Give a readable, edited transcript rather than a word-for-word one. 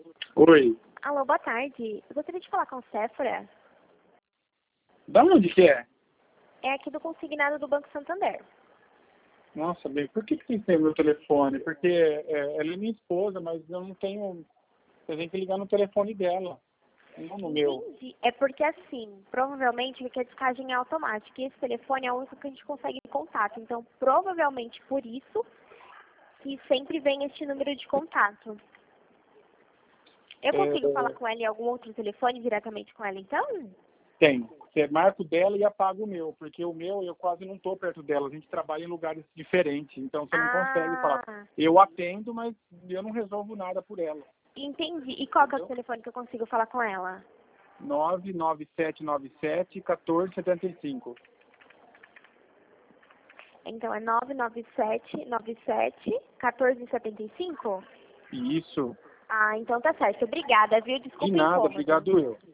Oi. Alô, boa tarde. Eu gostaria de falar com a Séfora. Da onde que é? É aqui do consignado do Banco Santander. Nossa, bem, por que tem meu telefone? Porque ela é minha esposa, mas eu não tenho... Eu tenho que ligar no telefone dela, não no meu. Entendi. É porque assim, provavelmente ele quer descagem automática. E esse telefone é o único que a gente consegue contato. Então, provavelmente por isso que sempre vem este número de contato. Eu consigo falar com ela em algum outro telefone diretamente com ela, então? Tem. Você marca o dela e apaga o meu, porque o meu eu quase não estou perto dela. A gente trabalha em lugares diferentes, então você não consegue falar. Eu atendo, mas eu não resolvo nada por ela. Entendi. E qual que é o telefone que eu consigo falar com ela? 99797-1475. Então é 99797-1475? Isso. Ah, então tá certo. Obrigada, viu? De Desculpa o nada, incômodo. obrigado eu.